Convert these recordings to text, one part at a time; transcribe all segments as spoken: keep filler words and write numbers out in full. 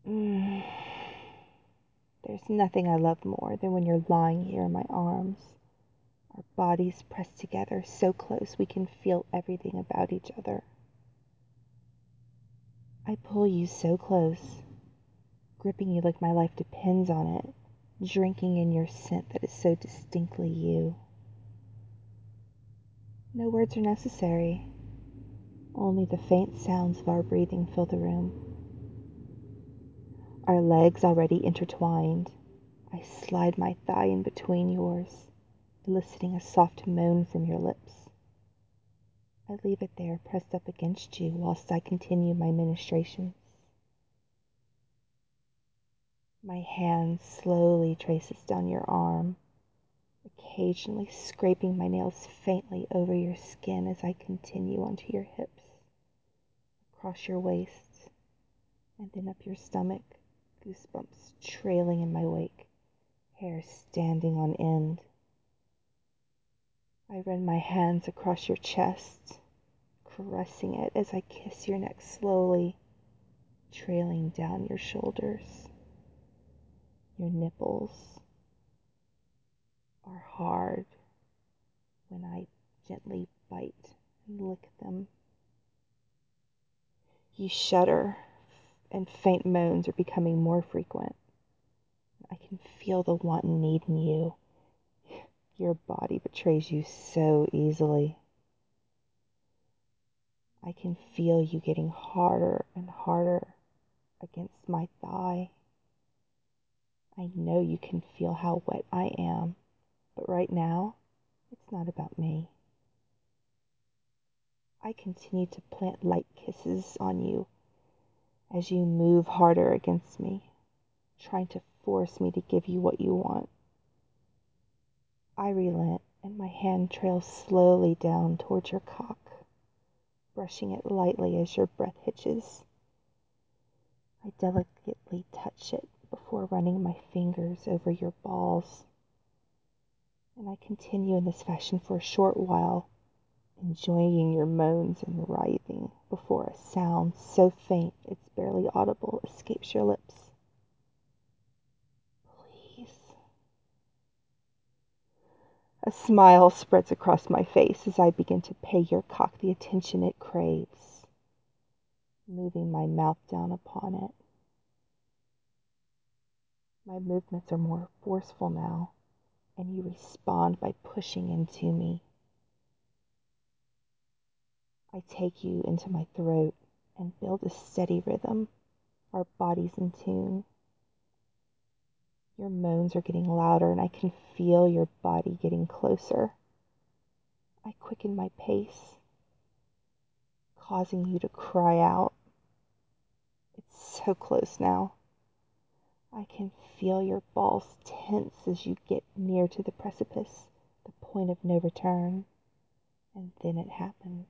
Mm. There's nothing I love more than when you're lying here in my arms, our bodies pressed together so close we can feel everything about each other. I pull you so close, gripping you like my life depends on it, drinking in your scent that is so distinctly you. No words are necessary. Only the faint sounds of our breathing fill the room. Our legs already intertwined, I slide my thigh in between yours, eliciting a soft moan from your lips. I leave it there pressed up against you whilst I continue my ministrations. My hand slowly traces down your arm, occasionally scraping my nails faintly over your skin as I continue onto your hips, across your waist, and then up your stomach, goosebumps trailing in my wake, hair standing on end. I run my hands across your chest, caressing it as I kiss your neck slowly, trailing down your shoulders. Your nipples are hard when I gently bite and lick them. You shudder, and faint moans are becoming more frequent. I can feel the want and need in you. Your body betrays you so easily. I can feel you getting harder and harder against my thigh. I know you can feel how wet I am, but right now, it's not about me. I continue to plant light kisses on you as you move harder against me, trying to force me to give you what you want. I relent, and my hand trails slowly down towards your cock, brushing it lightly as your breath hitches. I delicately touch it before running my fingers over your balls, and I continue in this fashion for a short while, enjoying your moans and writhing before a sound so faint it's barely audible escapes your lips. Please. A smile spreads across my face as I begin to pay your cock the attention it craves, moving my mouth down upon it. My movements are more forceful now, and you respond by pushing into me. I take you into my throat and build a steady rhythm, our bodies in tune. Your moans are getting louder, and I can feel your body getting closer. I quicken my pace, causing you to cry out. It's so close now. I can feel your balls tense as you get near to the precipice, the point of no return. And then it happens.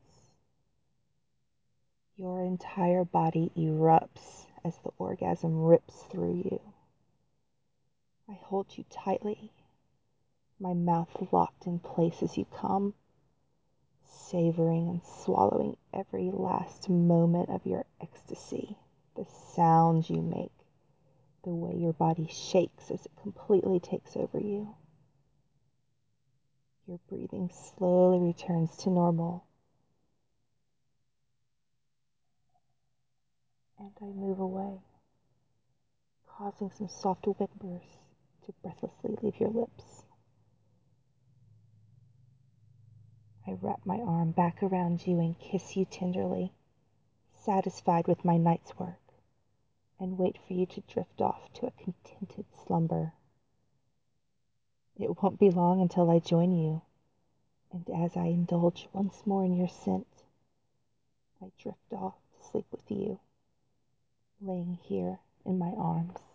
Your entire body erupts as the orgasm rips through you. I hold you tightly, my mouth locked in place as you come, savoring and swallowing every last moment of your ecstasy, the sounds you make, the way your body shakes as it completely takes over you. Your breathing slowly returns to normal, and I move away, causing some soft whimpers to breathlessly leave your lips. I wrap my arm back around you and kiss you tenderly, satisfied with my night's work, and wait for you to drift off to a contented slumber. It won't be long until I join you, and as I indulge once more in your scent, I drift off to sleep with you, laying here in my arms.